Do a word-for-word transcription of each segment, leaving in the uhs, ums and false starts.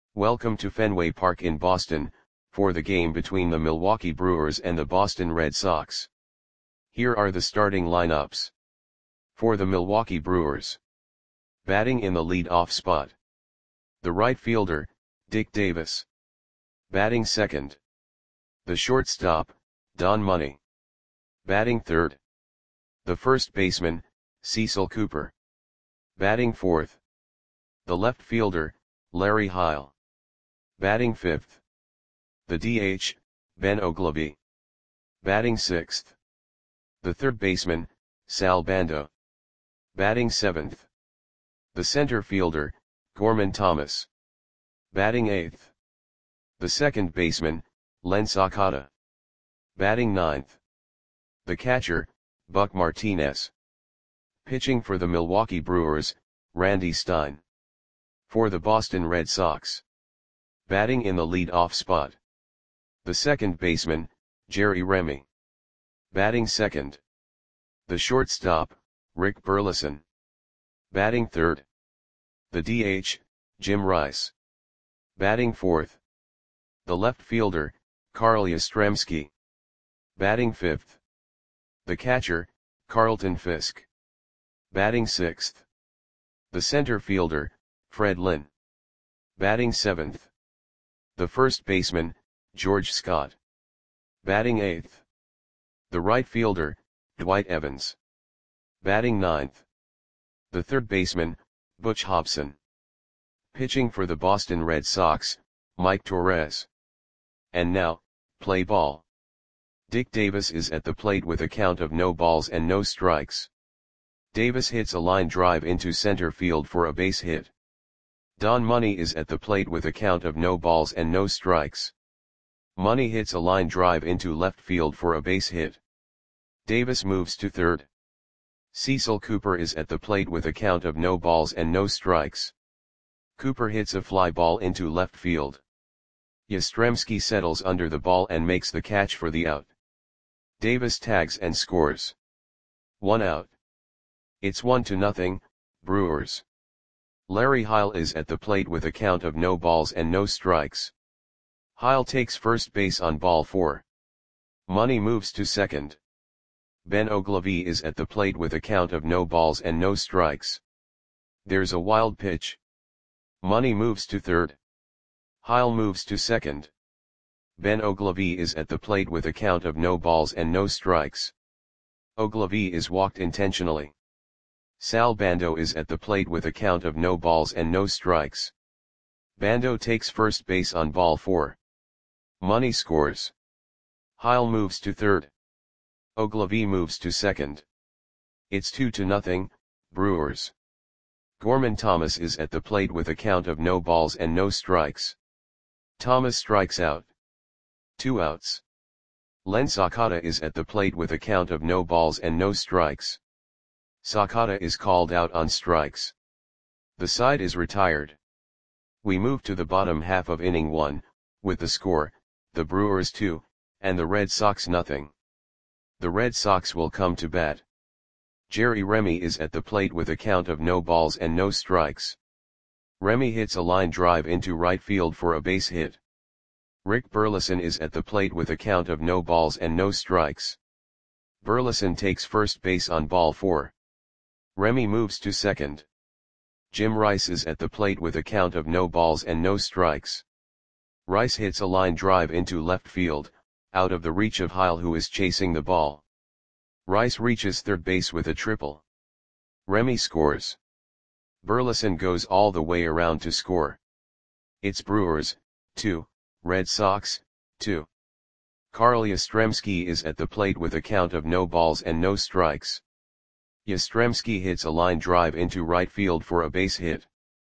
Welcome to Fenway Park in Boston, for the game between the Milwaukee Brewers and the Boston Red Sox. Here are the starting lineups. For the Milwaukee Brewers. Batting in the lead-off spot. The right fielder, Dick Davis. Batting second. The shortstop, Don Money. Batting third. The first baseman, Cecil Cooper. Batting fourth. The left fielder, Larry Heil. Batting fifth. The D H, Ben Oglivie. Batting sixth. The third baseman, Sal Bando. Batting seventh. The center fielder, Gorman Thomas. Batting eighth. The second baseman, Len Sakata. Batting ninth. The catcher, Buck Martinez. Pitching for the Milwaukee Brewers, Randy Stein. For the Boston Red Sox. Batting in the lead-off spot. The second baseman, Jerry Remy. Batting second. The shortstop, Rick Burleson. Batting third. The D H, Jim Rice. Batting fourth. The left fielder, Carl Yastrzemski. Batting fifth. The catcher, Carlton Fisk. Batting sixth. The center fielder, Fred Lynn. Batting seventh. The first baseman, George Scott. Batting eighth. The right fielder, Dwight Evans. Batting ninth. The third baseman, Butch Hobson. Pitching for the Boston Red Sox, Mike Torres. And now, play ball. Dick Davis is at the plate with a count of no balls and no strikes. Davis hits a line drive into center field for a base hit. Don Money is at the plate with a count of no balls and no strikes. Money hits a line drive into left field for a base hit. Davis moves to third. Cecil Cooper is at the plate with a count of no balls and no strikes. Cooper hits a fly ball into left field. Yastrzemski settles under the ball and makes the catch for the out. Davis tags and scores. One out. It's one to nothing, Brewers. Larry Heil is at the plate with a count of no balls and no strikes. Heil takes first base on ball four. Money moves to second. Ben Oglivie is at the plate with a count of no balls and no strikes. There's a wild pitch. Money moves to third. Heil moves to second. Ben Oglivie is at the plate with a count of no balls and no strikes. Oglivie is walked intentionally. Sal Bando is at the plate with a count of no balls and no strikes. Bando takes first base on ball four. Money scores. Heil moves to third. Oglivie moves to second. It's two to nothing, Brewers. Gorman Thomas is at the plate with a count of no balls and no strikes. Thomas strikes out. Two outs. Len Sakata is at the plate with a count of no balls and no strikes. Sakata is called out on strikes. The side is retired. We move to the bottom half of inning one, with the score, the Brewers two, and the Red Sox nothing. The Red Sox will come to bat. Jerry Remy is at the plate with a count of no balls and no strikes. Remy hits a line drive into right field for a base hit. Rick Burleson is at the plate with a count of no balls and no strikes. Burleson takes first base on ball four. Remy moves to second. Jim Rice is at the plate with a count of no balls and no strikes. Rice hits a line drive into left field, out of the reach of Heil, who is chasing the ball. Rice reaches third base with a triple. Remy scores. Burleson goes all the way around to score. It's Brewers, two, Red Sox, two. Carl Yastrzemski is at the plate with a count of no balls and no strikes. Yastrzemski hits a line drive into right field for a base hit.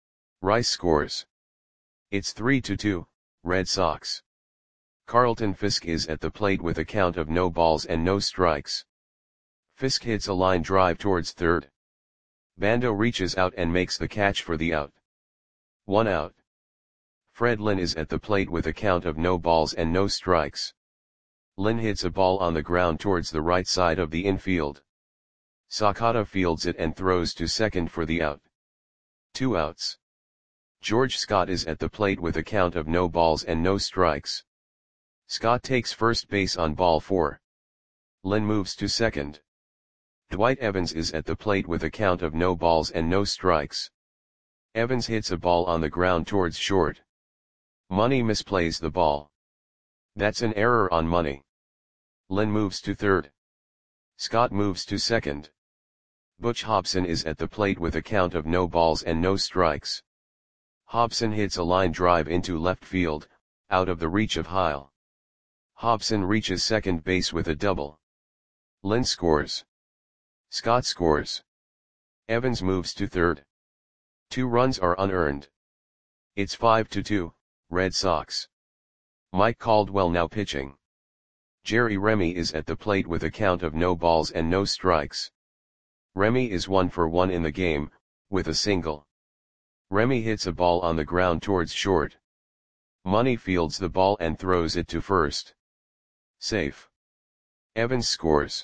Rice scores. It's three to two, Red Sox. Carlton Fisk is at the plate with a count of no balls and no strikes. Fisk hits a line drive towards third. Bando reaches out and makes the catch for the out. One out. Fred Lynn is at the plate with a count of no balls and no strikes. Lynn hits a ball on the ground towards the right side of the infield. Sakata fields it and throws to second for the out. Two outs. George Scott is at the plate with a count of no balls and no strikes. Scott takes first base on ball four. Len moves to second. Dwight Evans is at the plate with a count of no balls and no strikes. Evans hits a ball on the ground towards short. Money misplays the ball. That's an error on Money. Len moves to third. Scott moves to second. Butch Hobson is at the plate with a count of no balls and no strikes. Hobson hits a line drive into left field, out of the reach of Heil. Hobson reaches second base with a double. Len scores. Scott scores. Evans moves to third. Two runs are unearned. It's five to two, Red Sox. Mike Caldwell now pitching. Jerry Remy is at the plate with a count of no balls and no strikes. Remy is one for one in the game, with a single. Remy hits a ball on the ground towards short. Money fields the ball and throws it to first. Safe. Evans scores.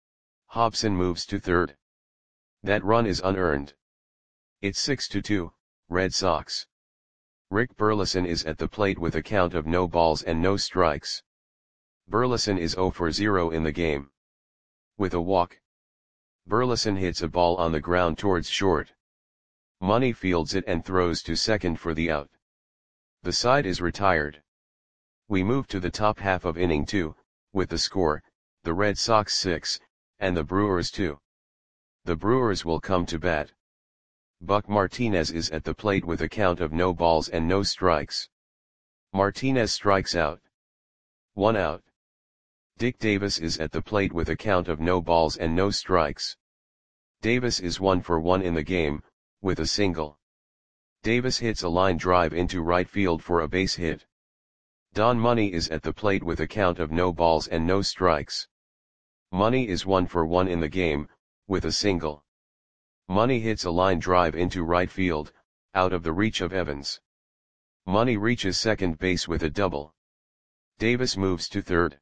Hobson moves to third. That run is unearned. It's six to two, Red Sox. Rick Burleson is at the plate with a count of no balls and no strikes. Burleson is zero for zero in the game. With a walk. Burleson hits a ball on the ground towards short. Money fields it and throws to second for the out. The side is retired. We move to the top half of inning two, with the score, the Red Sox six, and the Brewers two. The Brewers will come to bat. Buck Martinez is at the plate with a count of no balls and no strikes. Martinez strikes out. One out. Dick Davis is at the plate with a count of no balls and no strikes. Davis is one for one in the game, with a single. Davis hits a line drive into right field for a base hit. Don Money is at the plate with a count of no balls and no strikes. Money is one for one in the game, with a single. Money hits a line drive into right field, out of the reach of Evans. Money reaches second base with a double. Davis moves to third.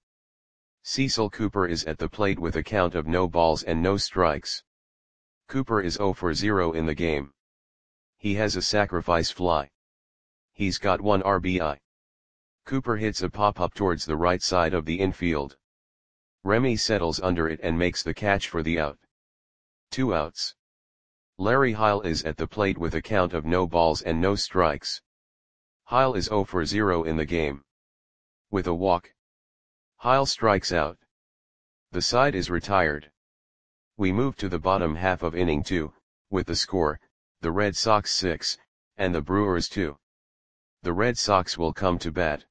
Cecil Cooper is at the plate with a count of no balls and no strikes. Cooper is zero for zero in the game. He has a sacrifice fly. He's got one R B I. Cooper hits a pop-up towards the right side of the infield. Remy settles under it and makes the catch for the out. Two outs. Larry Heil is at the plate with a count of no balls and no strikes. Heil is zero for zero in the game. With a walk. Heil strikes out. The side is retired. We move to the bottom half of inning two, with the score, the Red Sox six, and the Brewers two. The Red Sox will come to bat.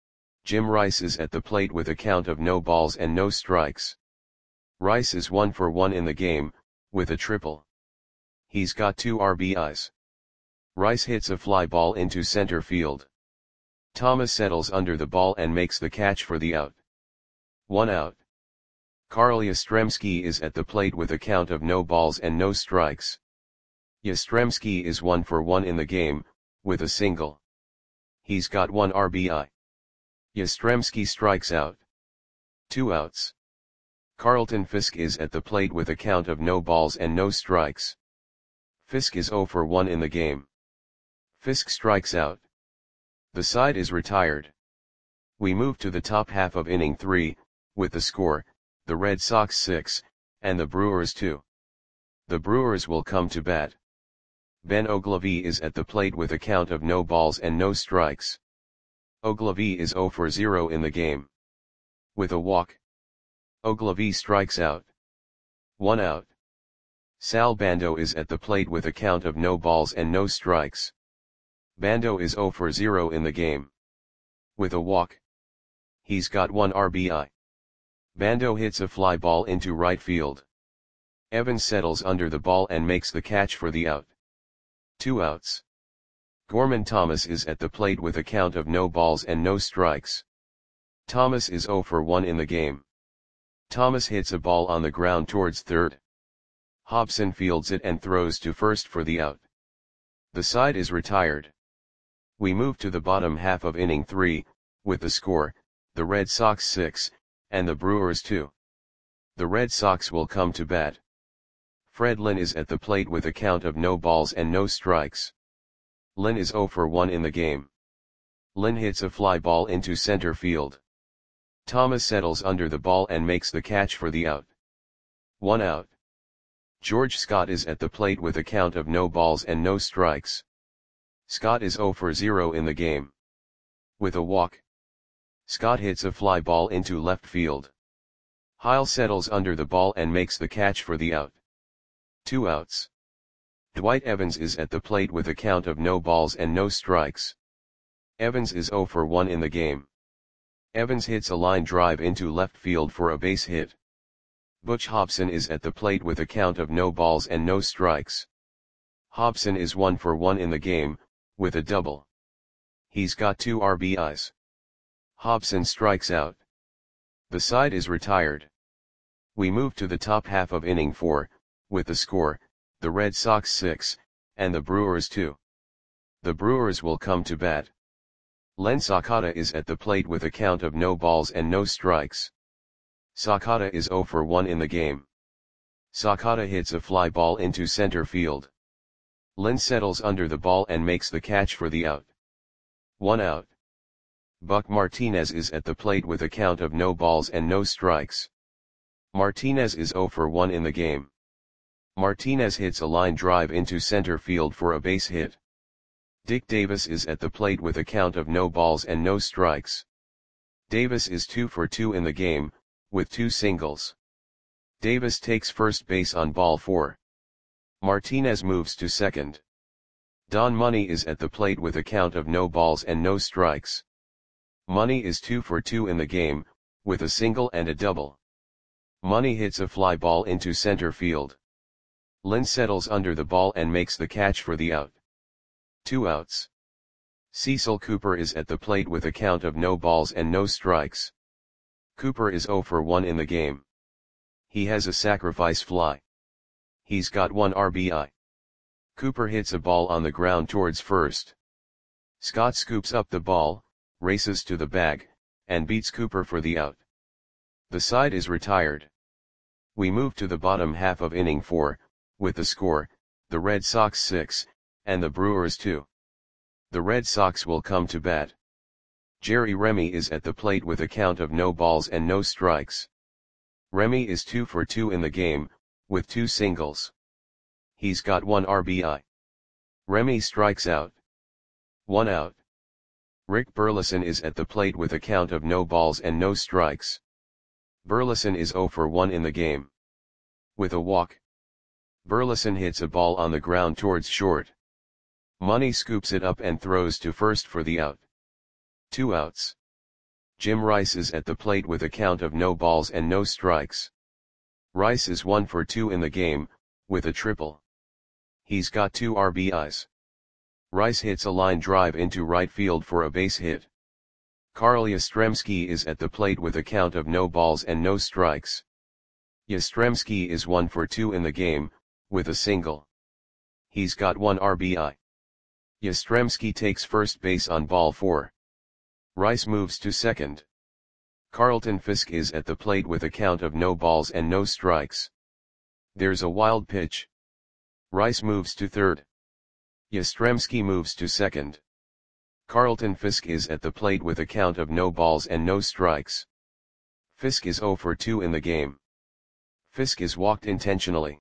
Jim Rice is at the plate with a count of no balls and no strikes. Rice is one for one in the game, with a triple. He's got two R B Is. Rice hits a fly ball into center field. Thomas settles under the ball and makes the catch for the out. One out. Carl Yastrzemski is at the plate with a count of no balls and no strikes. Yastrzemski is one for one in the game, with a single. He's got one R B I. Yastrzemski strikes out. Two outs. Carlton Fisk is at the plate with a count of no balls and no strikes. Fisk is zero for one in the game. Fisk strikes out. The side is retired. We move to the top half of inning three, with the score, the Red Sox six, and the Brewers two. The Brewers will come to bat. Ben Oglivie is at the plate with a count of no balls and no strikes. Oglivie is zero for zero in the game. With a walk. Oglivie strikes out. One out. Sal Bando is at the plate with a count of no balls and no strikes. Bando is zero for zero in the game. With a walk. He's got one R B I. Bando hits a fly ball into right field. Evans settles under the ball and makes the catch for the out. Two outs. Gorman Thomas is at the plate with a count of no balls and no strikes. Thomas is zero for one in the game. Thomas hits a ball on the ground towards third. Hobson fields it and throws to first for the out. The side is retired. We move to the bottom half of inning three, with the score, the Red Sox six, and the Brewers two. The Red Sox will come to bat. Fred Lynn is at the plate with a count of no balls and no strikes. Lynn is zero for one in the game. Lynn hits a fly ball into center field. Thomas settles under the ball and makes the catch for the out. One out. George Scott is at the plate with a count of no balls and no strikes. Scott is zero for zero in the game. With a walk, Scott hits a fly ball into left field. Heil settles under the ball and makes the catch for the out. Two outs. Dwight Evans is at the plate with a count of no balls and no strikes. Evans is zero for one in the game. Evans hits a line drive into left field for a base hit. Butch Hobson is at the plate with a count of no balls and no strikes. Hobson is one for one in the game, with a double. He's got two R B Is. Hobson strikes out. The side is retired. We move to the top half of inning four, with the score, the Red Sox six, and the Brewers two. The Brewers will come to bat. Len Sakata is at the plate with a count of no balls and no strikes. Sakata is zero for one in the game. Sakata hits a fly ball into center field. Len settles under the ball and makes the catch for the out. One out. Buck Martinez is at the plate with a count of no balls and no strikes. Martinez is zero for one in the game. Martinez hits a line drive into center field for a base hit. Dick Davis is at the plate with a count of no balls and no strikes. Davis is two for two in the game, with two singles. Davis takes first base on ball four. Martinez moves to second. Don Money is at the plate with a count of no balls and no strikes. Money is two for two in the game, with a single and a double. Money hits a fly ball into center field. Lynn settles under the ball and makes the catch for the out. Two outs. Cecil Cooper is at the plate with a count of no balls and no strikes. Cooper is zero for one in the game. He has a sacrifice fly. He's got one R B I. Cooper hits a ball on the ground towards first. Scott scoops up the ball, races to the bag, and beats Cooper for the out. The side is retired. We move to the bottom half of inning four, with the score, the Red Sox six, and the Brewers two. The Red Sox will come to bat. Jerry Remy is at the plate with a count of no balls and no strikes. Remy is two for two in the game, with two singles. He's got one R B I. Remy strikes out. One out. Rick Burleson is at the plate with a count of no balls and no strikes. Burleson is zero for one in the game. With a walk, Burleson hits a ball on the ground towards short. Money scoops it up and throws to first for the out. Two outs. Jim Rice is at the plate with a count of no balls and no strikes. Rice is one for two in the game, with a triple. He's got two R B Is. Rice hits a line drive into right field for a base hit. Carl Yastrzemski is at the plate with a count of no balls and no strikes. Yastrzemski is one for two in the game, with a single. He's got one R B I. Yastrzemski takes first base on ball four. Rice moves to second. Carlton Fisk is at the plate with a count of no balls and no strikes. There's a wild pitch. Rice moves to third. Yastrzemski moves to second. Carlton Fisk is at the plate with a count of no balls and no strikes. Fisk is zero for two in the game. Fisk is walked intentionally.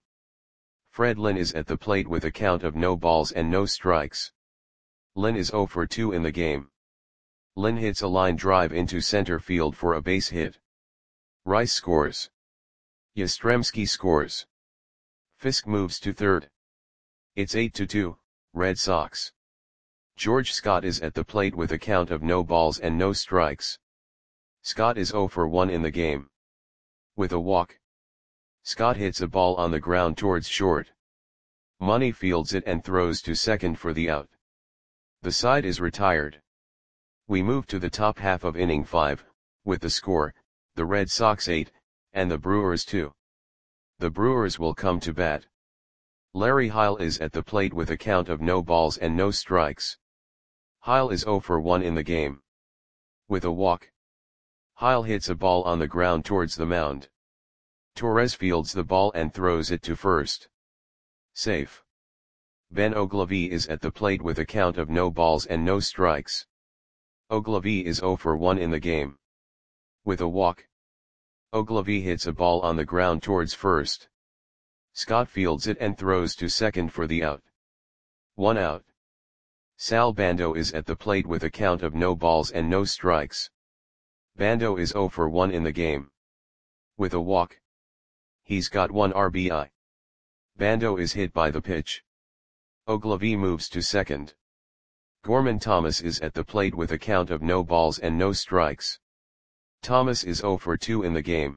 Fred Lynn is at the plate with a count of no balls and no strikes. Lynn is zero for two in the game. Lynn hits a line drive into center field for a base hit. Rice scores. Yastrzemski scores. Fisk moves to third. It's eight to two, Red Sox. George Scott is at the plate with a count of no balls and no strikes. Scott is zero for one in the game. With a walk, Scott hits a ball on the ground towards short. Money fields it and throws to second for the out. The side is retired. We move to the top half of inning five, with the score, the Red Sox eight, and the Brewers two. The Brewers will come to bat. Larry Heil is at the plate with a count of no balls and no strikes. Heil is zero for one in the game. With a walk, Heil hits a ball on the ground towards the mound. Torres fields the ball and throws it to first. Safe. Ben Ogilvy is at the plate with a count of no balls and no strikes. Ogilvy is zero for one in the game. With a walk, Ogilvy hits a ball on the ground towards first. Scott fields it and throws to second for the out. One out. Sal Bando is at the plate with a count of no balls and no strikes. Bando is zero for one in the game. With a walk, he's got one R B I. Bando is hit by the pitch. Ogilvy moves to second. Gorman Thomas is at the plate with a count of no balls and no strikes. Thomas is zero for two in the game.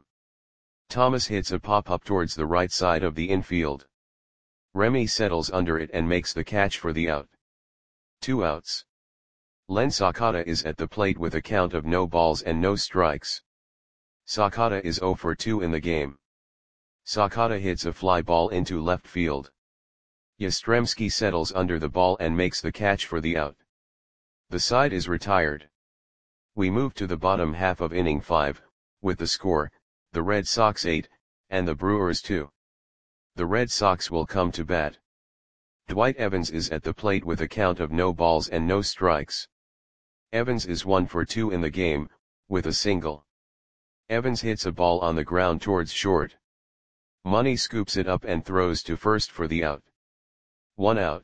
Thomas hits a pop-up towards the right side of the infield. Remy settles under it and makes the catch for the out. Two outs. Len Sakata is at the plate with a count of no balls and no strikes. Sakata is zero for two in the game. Sakata hits a fly ball into left field. Yastrzemski settles under the ball and makes the catch for the out. The side is retired. We move to the bottom half of inning five, with the score, the Red Sox eight, and the Brewers two. The Red Sox will come to bat. Dwight Evans is at the plate with a count of no balls and no strikes. Evans is one for two in the game, with a single. Evans hits a ball on the ground towards short. Money scoops it up and throws to first for the out. One out.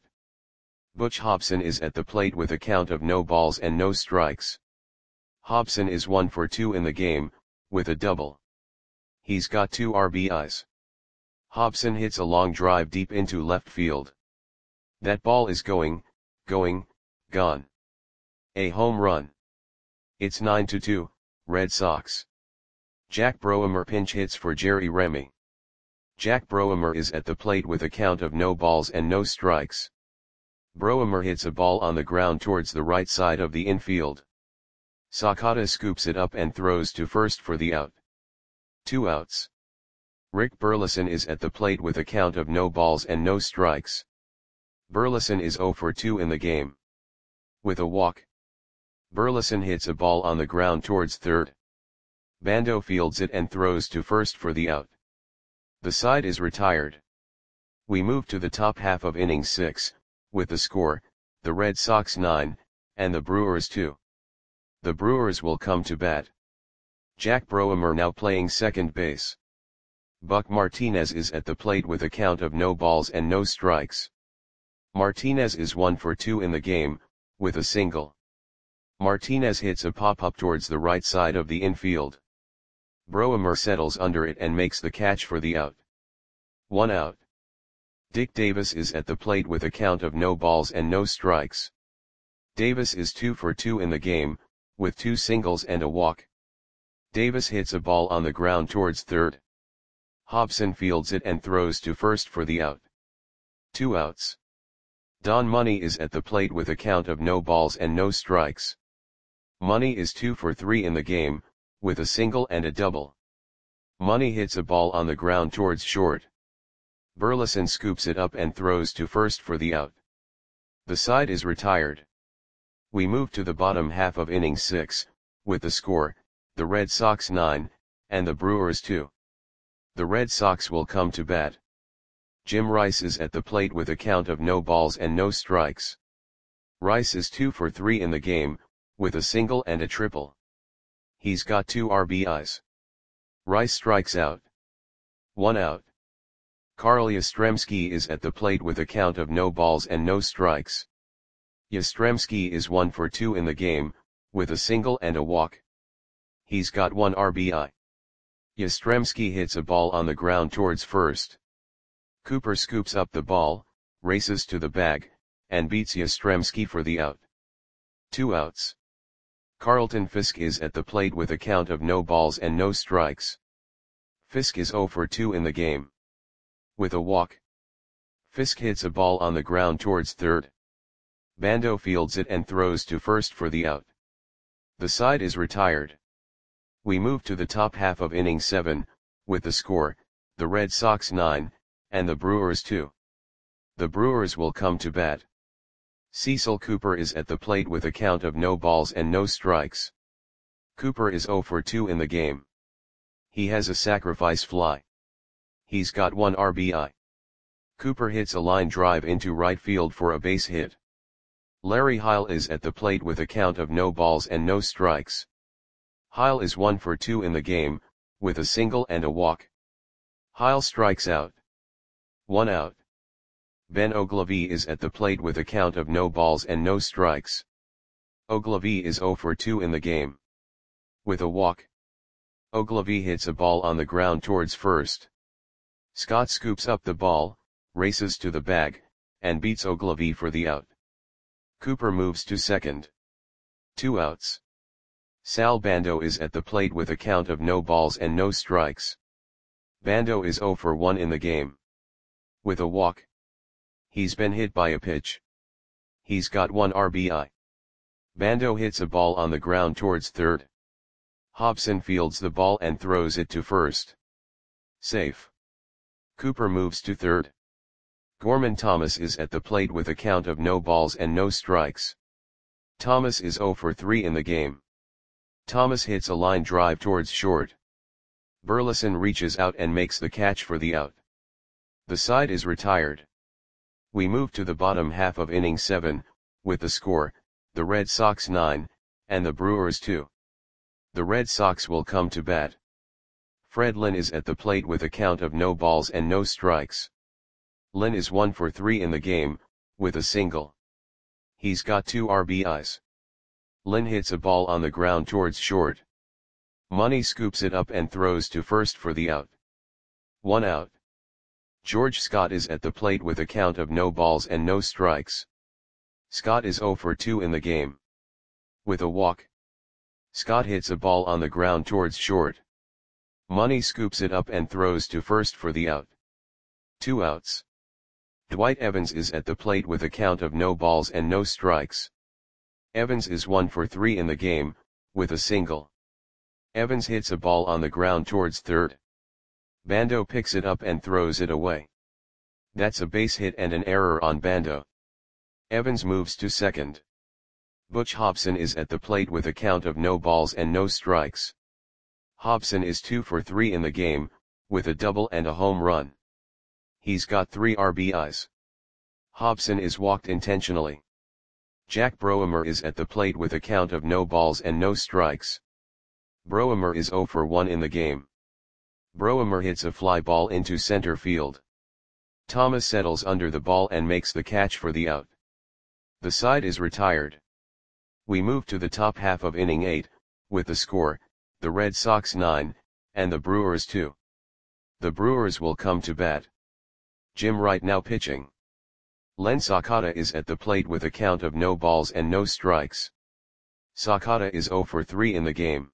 Butch Hobson is at the plate with a count of no balls and no strikes. Hobson is one for two in the game, with a double. He's got two R B Is. Hobson hits a long drive deep into left field. That ball is going, going, gone. A home run. It's nine to two, Red Sox. Jack Broemer pinch hits for Jerry Remy. Jack Broemer is at the plate with a count of no balls and no strikes. Broemer hits a ball on the ground towards the right side of the infield. Sakata scoops it up and throws to first for the out. Two outs. Rick Burleson is at the plate with a count of no balls and no strikes. Burleson is zero for two in the game. With a walk, Burleson hits a ball on the ground towards third. Bando fields it and throws to first for the out. The side is retired. We move to the top half of inning six, with the score, the Red Sox nine, and the Brewers two. The Brewers will come to bat. Jack Broemer now playing second base. Buck Martinez is at the plate with a count of no balls and no strikes. Martinez is one for two in the game, with a single. Martinez hits a pop-up towards the right side of the infield. Broemer settles under it and makes the catch for the out. One out. Dick Davis is at the plate with a count of no balls and no strikes. Davis is two for two in the game, with two singles and a walk. Davis hits a ball on the ground towards third. Hobson fields it and throws to first for the out. Two outs. Don Money is at the plate with a count of no balls and no strikes. Money is two for three in the game, with a single and a double. Money hits a ball on the ground towards short. Burleson scoops it up and throws to first for the out. The side is retired. We move to the bottom half of inning six, with the score, the Red Sox nine, and the Brewers two. The Red Sox will come to bat. Jim Rice is at the plate with a count of no balls and no strikes. Rice is two for three in the game, with a single and a triple. He's got two R B Is. Rice strikes out. One out. Carl Yastrzemski is at the plate with a count of no balls and no strikes. Yastrzemski is one for two in the game, with a single and a walk. He's got one R B I. Yastrzemski hits a ball on the ground towards first. Cooper scoops up the ball, races to the bag, and beats Yastrzemski for the out. Two outs. Carlton Fisk is at the plate with a count of no balls and no strikes. Fisk is zero for two in the game. With a walk, Fisk hits a ball on the ground towards third. Bando fields it and throws to first for the out. The side is retired. We move to the top half of inning seven, with the score, the Red Sox nine, and the Brewers two. The Brewers will come to bat. Cecil Cooper is at the plate with a count of no balls and no strikes. Cooper is zero for two in the game. He has a sacrifice fly. He's got one R B I. Cooper hits a line drive into right field for a base hit. Larry Heil is at the plate with a count of no balls and no strikes. Heil is one for two in the game, with a single and a walk. Heil strikes out. One out. Ben Ogilvy is at the plate with a count of no balls and no strikes. Ogilvy is zero for two in the game. With a walk. Ogilvy hits a ball on the ground towards first. Scott scoops up the ball, races to the bag, and beats Ogilvy for the out. Cooper moves to second. Two outs. Sal Bando is at the plate with a count of no balls and no strikes. Bando is zero for one in the game. With a walk. He's been hit by a pitch. He's got one R B I. Bando hits a ball on the ground towards third. Hobson fields the ball and throws it to first. Safe. Cooper moves to third. Gorman Thomas is at the plate with a count of no balls and no strikes. Thomas is zero for three in the game. Thomas hits a line drive towards short. Burleson reaches out and makes the catch for the out. The side is retired. We move to the bottom half of inning seven, with the score, the Red Sox nine, and the Brewers two. The Red Sox will come to bat. Fred Lynn is at the plate with a count of no balls and no strikes. Lynn is one for three in the game, with a single. He's got two R B Is. Lynn hits a ball on the ground towards short. Money scoops it up and throws to first for the out. One out. George Scott is at the plate with a count of no balls and no strikes. Scott is zero for two in the game. With a walk. Scott hits a ball on the ground towards short. Money scoops it up and throws to first for the out. Two outs. Dwight Evans is at the plate with a count of no balls and no strikes. Evans is one for three in the game, with a single. Evans hits a ball on the ground towards third. Bando picks it up and throws it away. That's a base hit and an error on Bando. Evans moves to second. Butch Hobson is at the plate with a count of no balls and no strikes. Hobson is two for three in the game, with a double and a home run. He's got three R B Is. Hobson is walked intentionally. Jack Broemer is at the plate with a count of no balls and no strikes. Broemer is zero for one in the game. Broemer hits a fly ball into center field. Thomas settles under the ball and makes the catch for the out. The side is retired. We move to the top half of inning eight, with the score, the Red Sox nine, and the Brewers two. The Brewers will come to bat. Jim Wright now pitching. Len Sakata is at the plate with a count of no balls and no strikes. Sakata is zero for three in the game.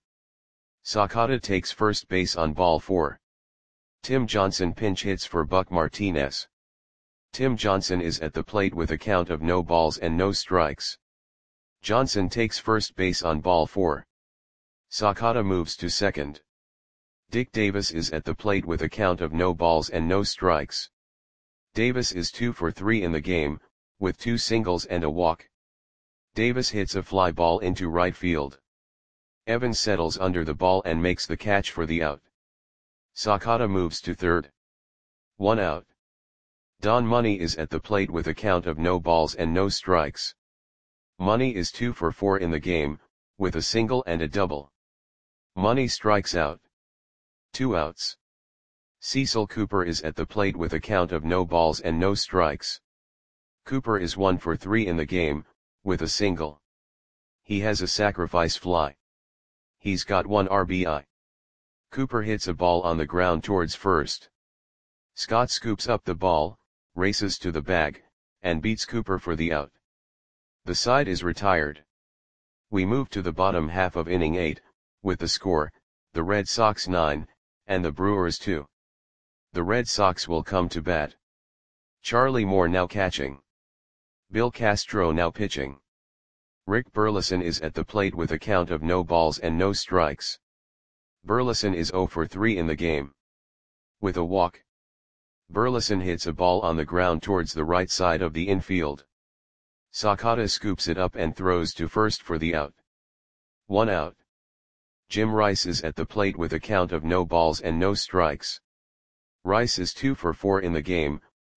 Sakata takes first base on ball four. Tim Johnson pinch hits for Buck Martinez. Tim Johnson is at the plate with a count of no balls and no strikes. Johnson takes first base on ball four. Sakata moves to second. Dick Davis is at the plate with a count of no balls and no strikes. Davis is two for three in the game, with two singles and a walk. Davis hits a fly ball into right field. Evans settles under the ball and makes the catch for the out. Sakata moves to third. One out. Don Money is at the plate with a count of no balls and no strikes. Money is two for four in the game, with a single and a double. Money strikes out. Two outs. Cecil Cooper is at the plate with a count of no balls and no strikes. Cooper is one for three in the game, with a single. He has a sacrifice fly. He's got one R B I. Cooper hits a ball on the ground towards first. Scott scoops up the ball, races to the bag, and beats Cooper for the out. The side is retired. We move to the bottom half of inning eight, with the score, the Red Sox nine, and the Brewers two. The Red Sox will come to bat. Charlie Moore now catching. Bill Castro now pitching. Rick Burleson is at the plate with a count of no balls and no strikes. Burleson is zero for three in the game. With a walk. Burleson hits a ball on the ground towards the right side of the infield. Sakata scoops it up and throws to first for the out. One out. Jim Rice is at the plate with a count of no balls and no strikes. Rice is two for four in the game,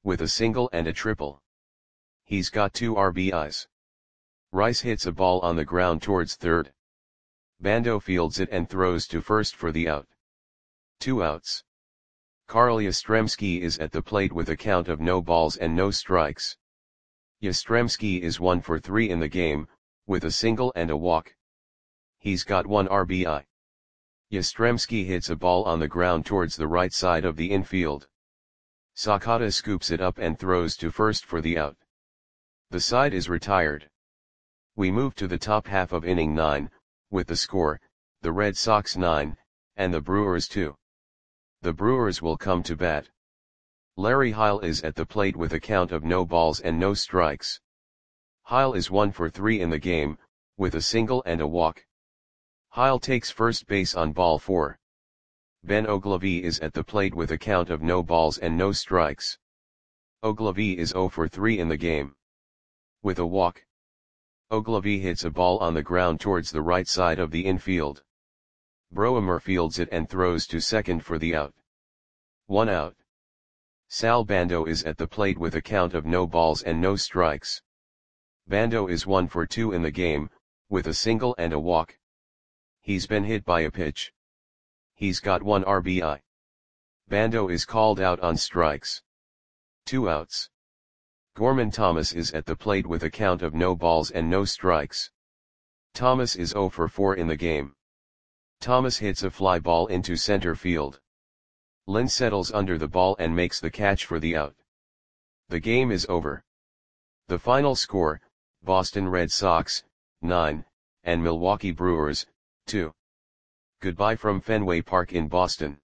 with a single and a triple. He's got two R B Is. Rice hits a ball on the ground towards third. Bando fields it and throws to first for the out. Two outs. Carl Yastrzemski is at the plate with a count of no balls and no strikes. Yastrzemski is one for three in the game, with a single and a walk. He's got one R B I. Yastrzemski hits a ball on the ground towards the right side of the infield. Sakata scoops it up and throws to first for the out. The side is retired. We move to the top half of inning nine, with the score, the Red Sox nine, and the Brewers two. The Brewers will come to bat. Larry Heil is at the plate with a count of no balls and no strikes. Heil is one for three in the game, with a single and a walk. Heil takes first base on ball four. Ben Ogilvy is at the plate with a count of no balls and no strikes. Ogilvy is zero for three in the game. With a walk. Ogilvy hits a ball on the ground towards the right side of the infield. Broemer fields it and throws to second for the out. One out. Sal Bando is at the plate with a count of no balls and no strikes. Bando is one for two in the game, with a single and a walk. He's been hit by a pitch. He's got one R B I. Bando is called out on strikes. Two outs. Gorman Thomas is at the plate with a count of no balls and no strikes. Thomas is zero for four in the game. Thomas hits a fly ball into center field. Lynn settles under the ball and makes the catch for the out. The game is over. The final score, Boston Red Sox, nine, and Milwaukee Brewers, two. Goodbye from Fenway Park in Boston.